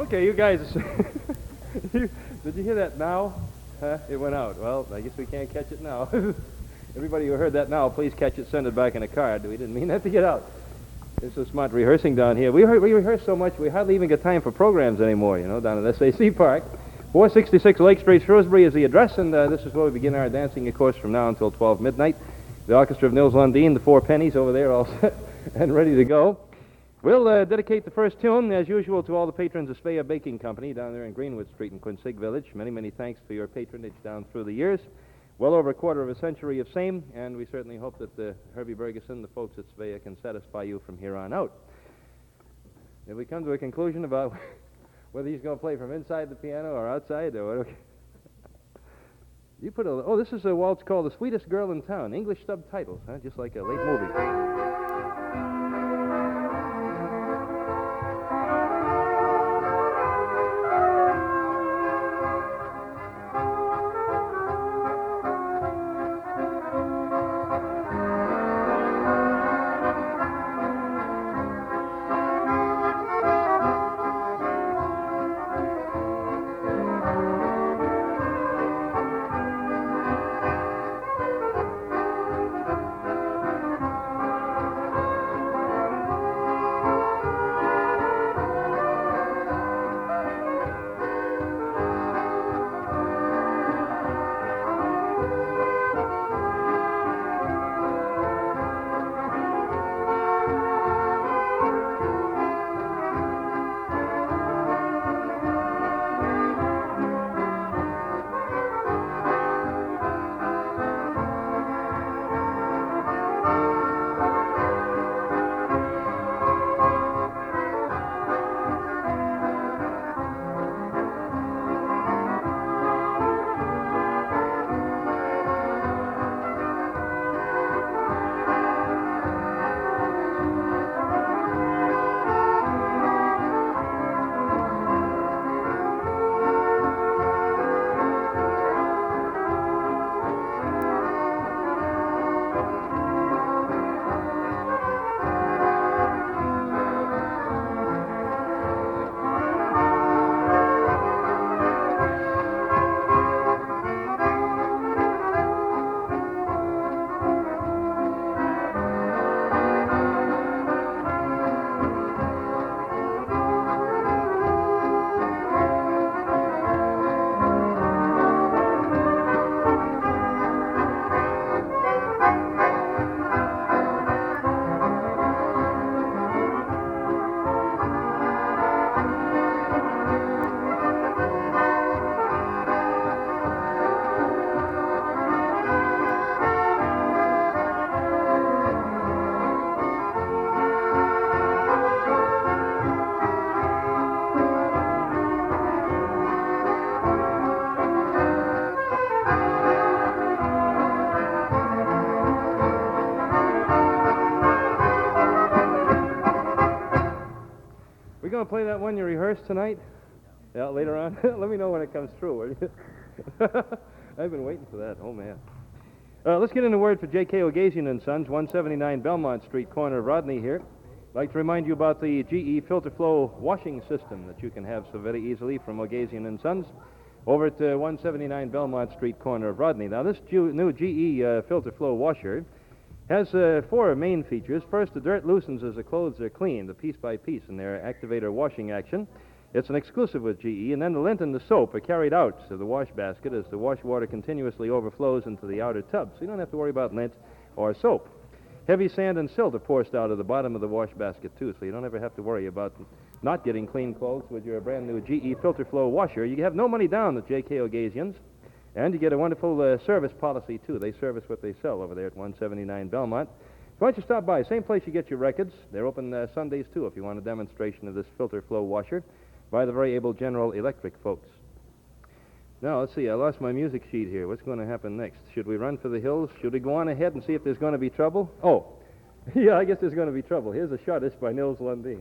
Okay, you guys. Did you hear that now? Huh? It went out. Well, I guess we can't catch it now. Everybody who heard that now, please catch it, send it back in a card. We didn't mean that to get out. It's so smart rehearsing down here. We rehearse so much, we hardly even get time for programs anymore, down at SAC Park. 466 Lake Street, Shrewsbury is the address, and this is where we begin our dancing, of course, from now until 12 midnight. The Orchestra of Nils Lundin, the Four Pennies over there, all set and ready to go. We'll dedicate the first tune, as usual, to all the patrons of Speyer Baking Company down there in Greenwood Street in Quincy Village. Many, many thanks for your patronage down through the years. Well over a quarter of a century of same, and we certainly hope that Herbie Bergeson, the folks at Speyer, can satisfy you from here on out. Did we come to a conclusion about whether he's going to play from inside the piano or outside, or what? You put this is a waltz called The Sweetest Girl in Town. English subtitles, huh? Just like a late movie. We're going to play that one you rehearsed tonight? Yeah, later on? Let me know when it comes through, will you? I've been waiting for that. Oh, man. Let's get in a word for J.K. Ogazian & Sons, 179 Belmont Street, corner of Rodney here. I'd like to remind you about the GE Filter Flow washing system that you can have so very easily from Ogazian & Sons over at 179 Belmont Street, corner of Rodney. Now, this new GE Filter Flow washer has 4 main features. First, the dirt loosens as the clothes are cleaned, piece by piece, in their activator washing action. It's an exclusive with GE, and then the lint and the soap are carried out to the wash basket as the wash water continuously overflows into the outer tub, so you don't have to worry about lint or soap. Heavy sand and silt are forced out of the bottom of the wash basket, too, so you don't ever have to worry about not getting clean clothes with your brand new GE Filter Flow washer. You have no money down with J.K. Ogazians. And you get a wonderful service policy, too. They service what they sell over there at 179 Belmont. Why don't you stop by? Same place you get your records. They're open Sundays, too, if you want a demonstration of this filter flow washer by the very able General Electric folks. Now, let's see. I lost my music sheet here. What's going to happen next? Should we run for the hills? Should we go on ahead and see if there's going to be trouble? Oh, yeah, I guess there's going to be trouble. Here's a shortish by Nils Lundin.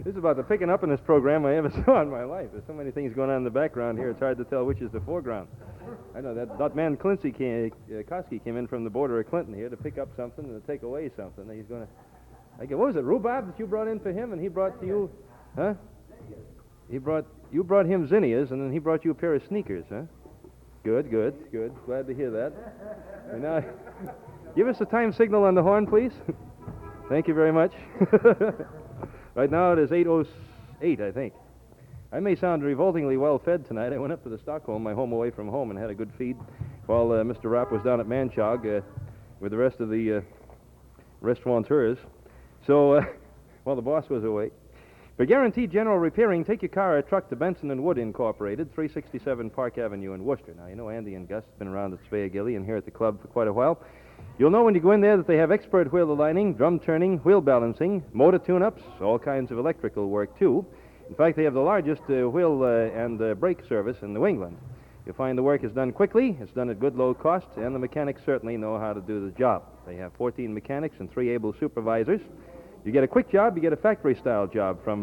This is about the picking up in this program I ever saw in my life. There's so many things going on in the background here, it's hard to tell which is the foreground. I know that man Koski came in from the border of Clinton here to pick up something and to take away something. He's going to... what was it, rhubarb that you brought in for him and he brought to you... Huh? You brought him zinnias and then he brought you a pair of sneakers, huh? Good. Glad to hear that. And now, give us a time signal on the horn, please. Thank you very much. Right now it is 8:08, I think. I may sound revoltingly well fed tonight. I went up to the Stockholm, my home away from home, and had a good feed while Mr. Rapp was down at Manchog with the rest of the restaurateurs. So, while the boss was away. For guaranteed general repairing, take your car or truck to Benson & Wood Incorporated, 367 Park Avenue in Worcester. Now, you know Andy and Gus have been around at Sveagilly and here at the club for quite a while. You'll know when you go in there that they have expert wheel aligning, drum turning, wheel balancing, motor tune-ups, all kinds of electrical work, too. In fact, they have the largest wheel and brake service in New England. You'll find the work is done quickly, it's done at good low cost, and the mechanics certainly know how to do the job. They have 14 mechanics and 3 able supervisors. You get a quick job, you get a factory-style job from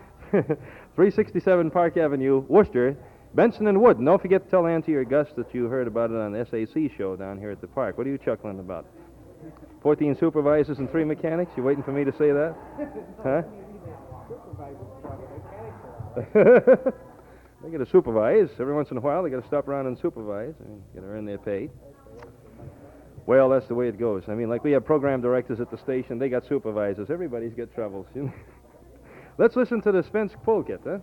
367 Park Avenue, Worcester, Benson & Wood. And don't forget to tell Auntie or Gus that you heard about it on the SAC show down here at the park. What are you chuckling about? 14 supervisors and 3 mechanics? You waiting for me to say that? Huh? They got to supervise. Every once in a while, they got to stop around and supervise and get to earn their pay. Well, that's the way it goes. I mean, like we have program directors at the station, they got supervisors. Everybody's got troubles. You know? Let's listen to the Svensk Polket, huh?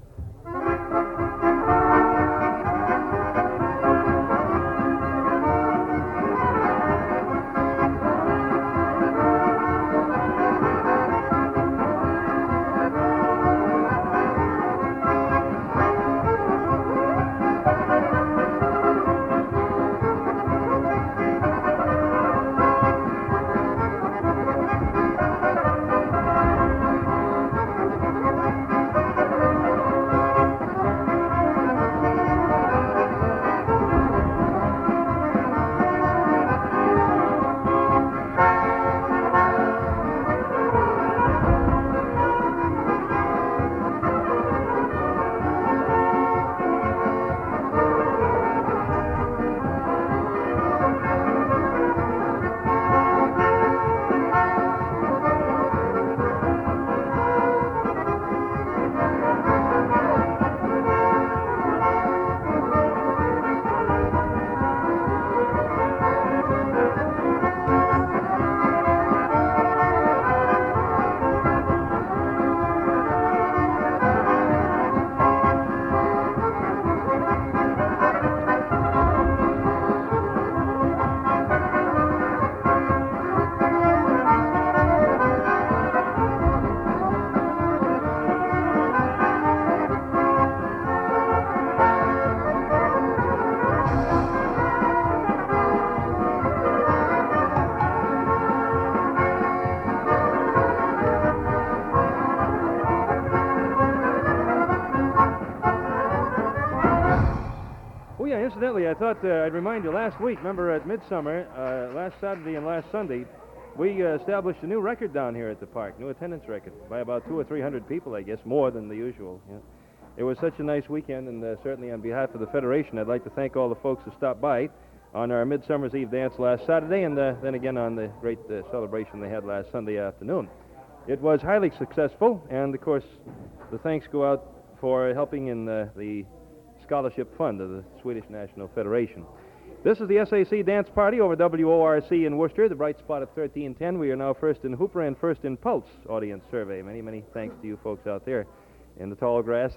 Incidentally, I thought I'd remind you, last week, remember at Midsummer, last Saturday and last Sunday, we established a new record down here at the park, new attendance record, by about 200 or 300 people, I guess, more than the usual. Yeah. It was such a nice weekend, and certainly on behalf of the Federation, I'd like to thank all the folks who stopped by on our Midsummer's Eve dance last Saturday, and then again on the great celebration they had last Sunday afternoon. It was highly successful, and of course, the thanks go out for helping in the Scholarship Fund of the Swedish National Federation. This is the SAC Dance Party over WORC in Worcester, the bright spot of 1310. We are now first in Hooper and first in Pulse audience survey. Many, many thanks to you folks out there in the tall grass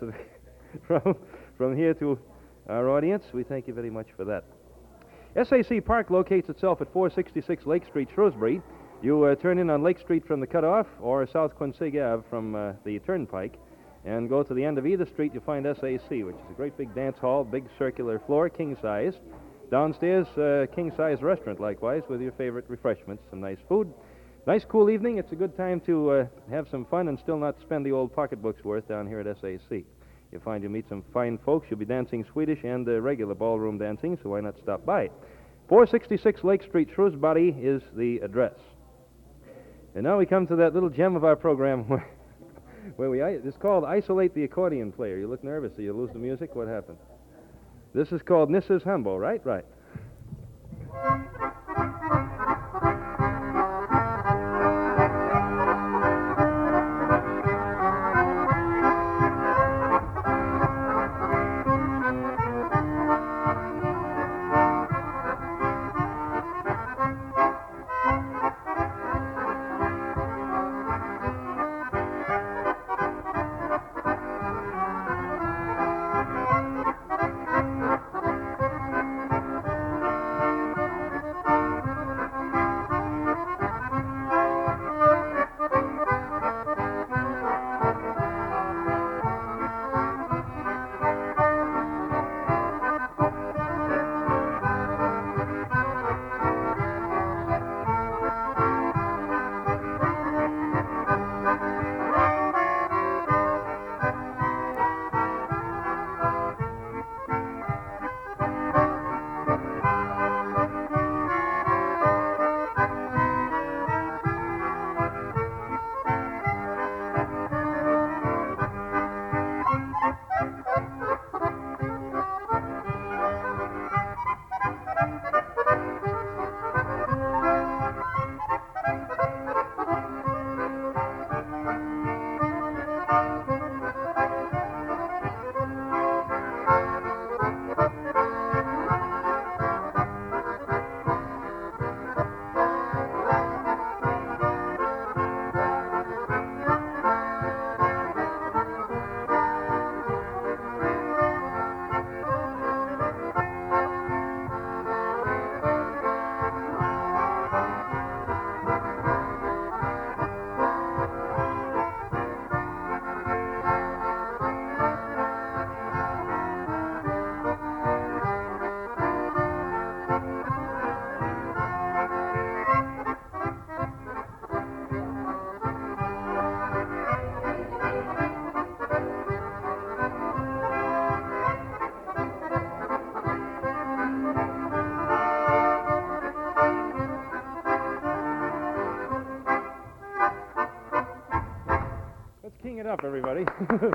from here to our audience. We thank you very much for that. SAC Park locates itself at 466 Lake Street, Shrewsbury. You turn in on Lake Street from the cutoff or South Quincy Ave from the Turnpike, and go to the end of either street, you'll find SAC, which is a great big dance hall, big circular floor, king-size. Downstairs, king-size restaurant, likewise, with your favorite refreshments, some nice food. Nice, cool evening. It's a good time to have some fun and still not spend the old pocketbook's worth down here at SAC. You'll find you'll meet some fine folks. You'll be dancing Swedish and regular ballroom dancing, so why not stop by? 466 Lake Street, Shrewsbury is the address. And now we come to that little gem of our program Well, it's called Isolate the Accordion Player. You look nervous. So you lose the music? What happened? This is called Mrs. Hambo, right? Right. King it up, everybody.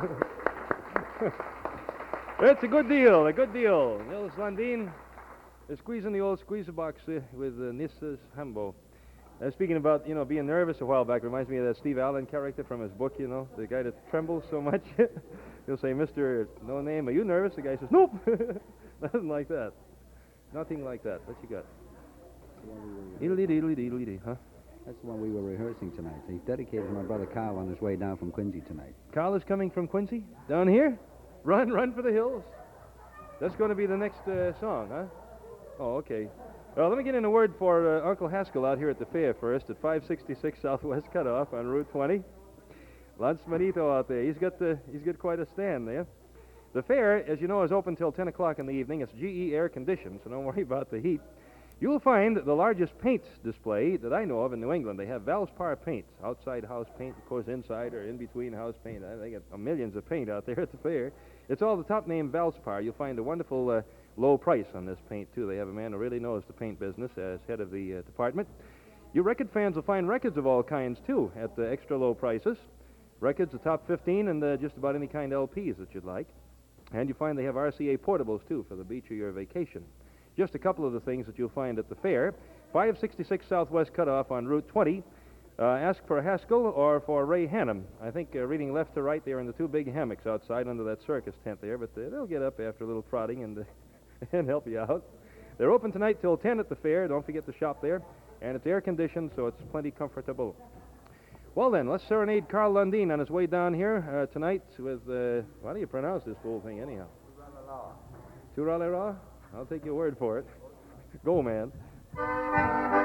It's a good deal, a good deal. Nils Lundin is squeezing the old squeezer box with Mrs. Hambo. Speaking about, being nervous a while back, reminds me of that Steve Allen character from his book, the guy that trembles so much. He'll say, Mr. No Name, are you nervous? The guy says, nope. Nothing like that. Nothing like that. What you got? Diddly-diddly-diddly-dee, huh? That's the one we were rehearsing tonight. He's dedicated to my brother Carl on his way down from Quincy tonight. Carl is coming from Quincy? Down here? Run for the hills. That's going to be the next song, huh? Oh, okay. Let me get in a word for Uncle Haskell out here at the fair first, at 566 Southwest Cutoff on Route 20. Lance Manito out there. He's got quite a stand there. The fair, as you know, is open till 10 o'clock in the evening. It's GE air conditioned, so don't worry about the heat. You'll find the largest paint display that I know of in New England. They have Valspar paint, outside house paint, of course, inside or in between house paint. They got millions of paint out there at the fair. It's all the top name Valspar. You'll find a wonderful low price on this paint, too. They have a man who really knows the paint business as head of the department. You record fans will find records of all kinds, too, at extra low prices. Records, the top 15, and just about any kind of LPs that you'd like. And you find they have RCA portables, too, for the beach or your vacation. Just a couple of the things that you'll find at the fair. 566 Southwest Cutoff on Route 20. Ask for Haskell or for Ray Hannum. I think reading left to right there in the two big hammocks outside under that circus tent there, but they'll get up after a little trotting and help you out. They're open tonight till 10 at the fair. Don't forget to shop there. And it's air-conditioned, so it's plenty comfortable. Well, then, let's serenade Carl Lundin on his way down here tonight with, how do you pronounce this whole thing anyhow? Tu-ra-la-la. I'll take your word for it. Go, man.